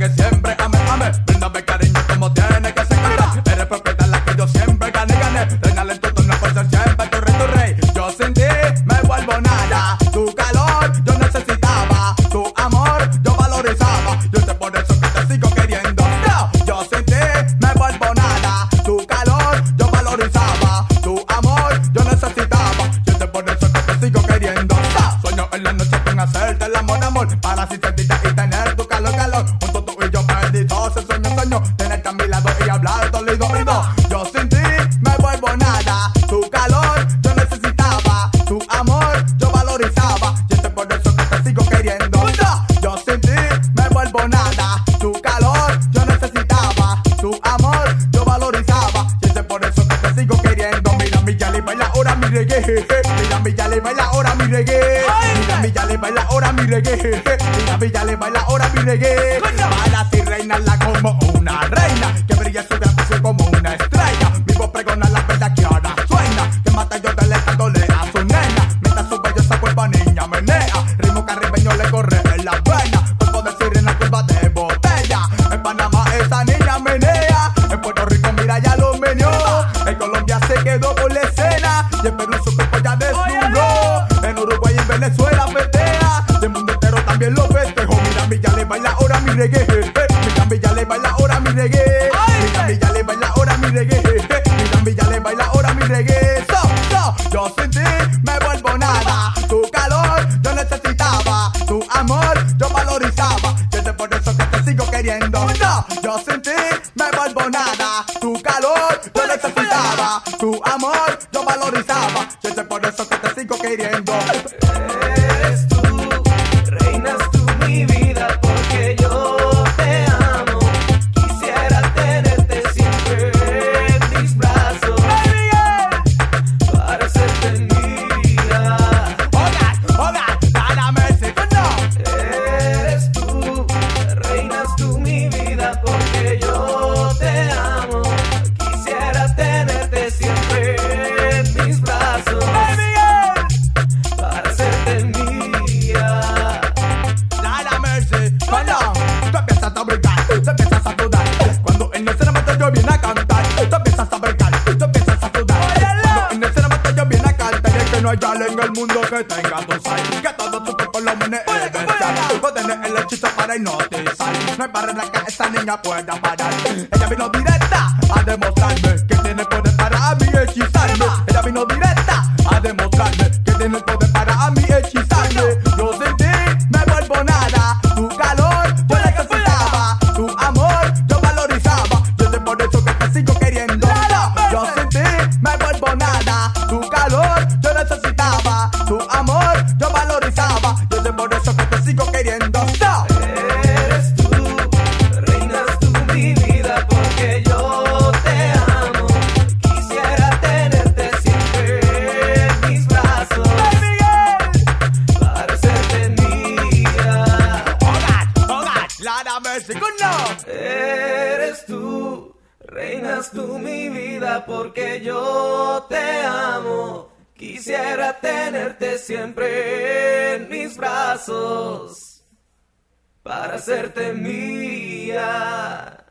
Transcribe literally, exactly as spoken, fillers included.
que siempre ame, ame. Bríndame cariño como tiene que ser cantar. Eres propiedad la que yo siempre gané, gané. Reina en tu turno por ser siempre tu rey, tu rey. Yo sin ti me vuelvo nada. Tu calor yo necesitaba. Tu amor yo valorizaba. Yo sé por eso que te sigo queriendo. No, yo sin ti me vuelvo nada. Tu calor yo valorizaba. Tu amor yo necesitaba. Yo sé por eso que te sigo queriendo. No, sueño en la noche con hacerte el amor, amor. Para así sentirte y tener tu calor, calor. Junto tú y yo perdidos, ese sueño, sueño. Tenerte a mi lado y hablar todo oído, oído. Yo sin ti me vuelvo nada. Tu calor yo necesitaba. Tu amor yo valorizaba. Yo sé por eso que te sigo queriendo. No, yo sin ti me vuelvo nada. Tu calor yo necesitaba. Tu amor yo valorizaba. Yo sé por eso que te sigo queriendo. Mira mi yali, baila ahora mi reggae. Mira mi yali, baila ahora mi reggae. Mira mi yali, baila ahora mi reggae. Mira mi yali, baila ahora mi reggae. Para así reinarla como una reina. Que brille su gran piso como una estrella. Vivo pregona la verdad que ahora suena. Que mata yo delegándole a su nena. Mientras su bello esa cuerpa niña menea. Ritmo caribeño le corre en la vena. Cuerpo de sirena, curva de botella. En Panamá esa niña menea. En Puerto Rico mira ya lo meneó. En Colombia se quedó por la escena. Y en Perú su cuerpo ya desnudó. En Uruguay y en Venezuela fetea. Y el mundo entero también lo festejo. Mira mi ya le baila ahora mi reggae. Mira mi ya le baila ahora mi reggae. Mira mi ya le baila ahora mi reggae. Mira mi ya le baila ahora mi reggae. So, so, yo sin ti me vuelvo nada. Tu calor yo necesitaba. Tu amor yo valorizaba. Yo sé por eso que te sigo queriendo. No, yo sin ti me vuelvo nada. Tu calor yo necesitaba. Tu amor yo valorizaba. Yo sé por eso que te sigo queriendo. Eres tú, reinas tú mi vida porque yo te amo. Quisiera tenerte siempre en mis brazos para hacerte mía. Hola, hola, dale mercy, no. Eres tú, reinas tú mi vida porque yo te amo. Quisiera tenerte siempre en mis brazos para hacerte mía. Dale mercy, cuando tú empiezas a brincar, tú empiezas a sudar. Cuando en el ceremoto yo viene a cantar, tú empiezas a brincar, tú empiezas a sudar. Cuando en el ceremoto yo viene a cantar, y es que no hay tal en el mundo que tenga tu sal. Que todo tu cuerpo lo menee vertical. Tú tienes el hechizo para hipnotizar. No hay barrera que esa niña pueda parar. Ella vino directa a demostrarme que tiene poder para a mí hechizarme. Ella vino directa a demostrarme que tiene el poder para a mí hechizarme. Yo sin ti me vuelvo nada. Tu calor yo necesitaba. Tu amor yo valorizaba. Yo sé por eso que te sigo queriendo. Yo sin ti me vuelvo nada. Tu calor yo necesitaba. Tu amor yo valorizaba. Yo sé por eso que te sigo queriendo. Eres tú, reinas tú mi vida porque yo te amo. Quisiera tenerte siempre en mis brazos para hacerte mía. Oh God, oh God, Lord have mercy, good no. Eres tú, reinas tú mi vida porque yo te amo. Quisiera tenerte siempre en mis brazos para hacerte mía.